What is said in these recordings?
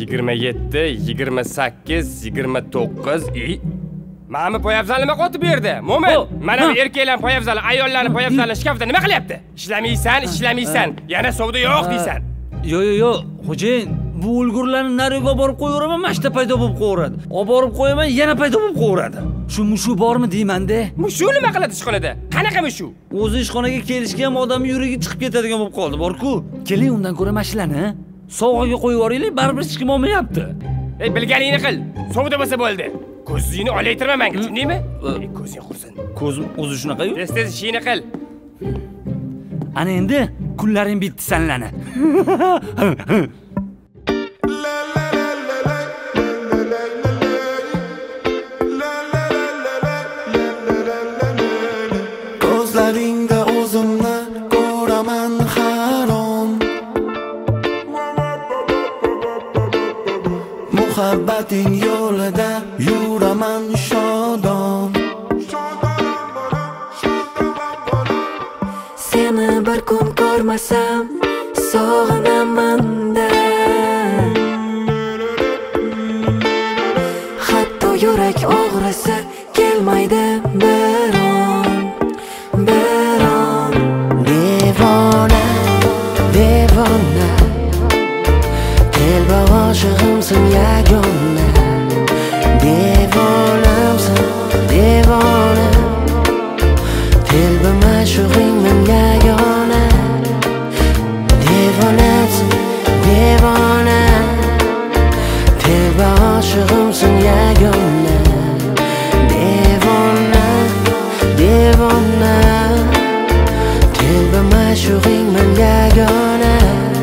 27, 28, 29. Mana poyabzal nima qotib berdi? Mo'min, mana bu erkaklar poyabzal, ayollarni poyabzalni shkafda nima qilyapti? Ishlamaysan. Yana savdo yo'q deysan. Yo'q, xo'jayin, bu ulgurlarni nariga borib qo'yaveraman, mashta paydo bo'lib qo'yaveradi. Olib borib qo'yaman, yana paydo bo'lib qo'yaveradi. Mushu bormi deyman-da? Mushu nima qiladi ishxonada? Qanaqa mushu? O'zi ishxonaga kelishga ham odam yuragi chiqib ketadigan bo'lib qoldi, bor-ku. Keling, undan ko'ra mashilani sovg'aga qo'yib yuboraylik, baribir hech kim olmayapti. Bilganingni qil. Savdo bo'lsa bo'ldi. Ko'zingni olaytirma menga, tushundingmi? Ko'zing qursin. Ko'zim o'zi shunaqa-yu. Tez ishingni qil. Ana endi kunlaring bitdi sanlani. Ko'zlaringda o'zimni ko'raman harom. Muhabbating yo'lida yuraman shodon. Seni bir kun ko'rmasam sog'inaman-da. Hatto yurak og'risi kelmaydi biron. Devona telba oshig'imsin yagona. Devonamsin, devona telba mashug'ingman yagona. Devonamsin, devona telba oshig'imsin yagona. Devona telba mashug'ingman yagona.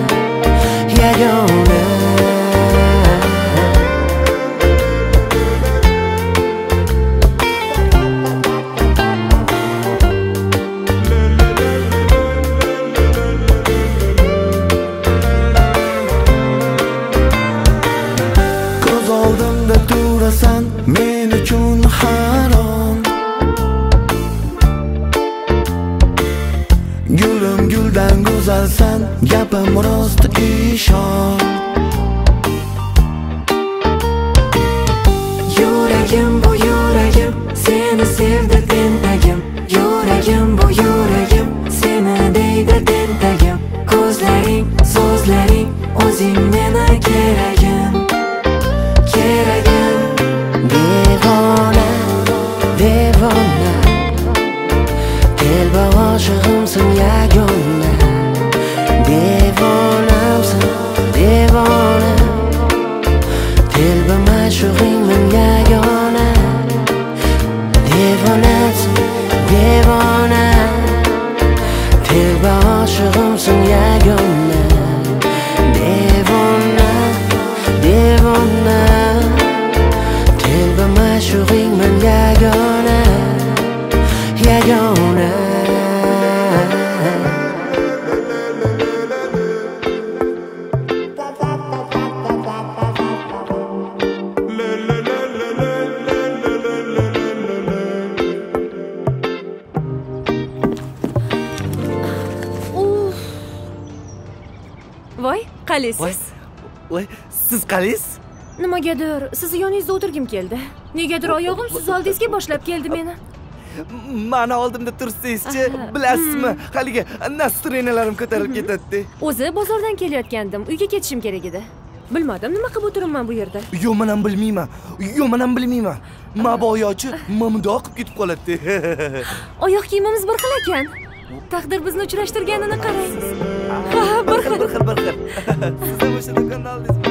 Ko'z oldimda turasan men uchun harom. Gulim guldan go'zalsan, gapim rost ishon. Yuragim bu yuragim, seni sevdi tentagim. Yuragim bu yuragim, seni deydi tentagim. Ko'zlaring, so'zlaring, o'zing meni keragim. Devona telba oshig'imsin yagona. Devonamsin, devona telba mashug'ingman yagona. Devonamsin, devona telba oshig'imsin yagona. Devona telba mashug'ingman yagona. Voy, qalisiz? Voy, siz qalisiz? Nimagadir sizni yoningizda o'tirgim keldi. Negadir oyog'im siz oldingizga boshlab keldi meni. Mana oldimda tursangiz-chi, bilasizmi? Haligi nastroyeniyalarim ko'tarilib ketadi. O'zi bozordan kelayotgandim, uyga ketishim kerak edi. Bilmadim nima qilib o'tiribman bu yerda. Yo'q, men ham bilmayman. Maboyochi mundoq qilib ketib qoladi. Oyoq kiyimimiz bir xil ekan. Taqdir bizni uchrashtirganini qarang. Ha, bir xil. Siz ham o'sha do'kondan oldingizmi?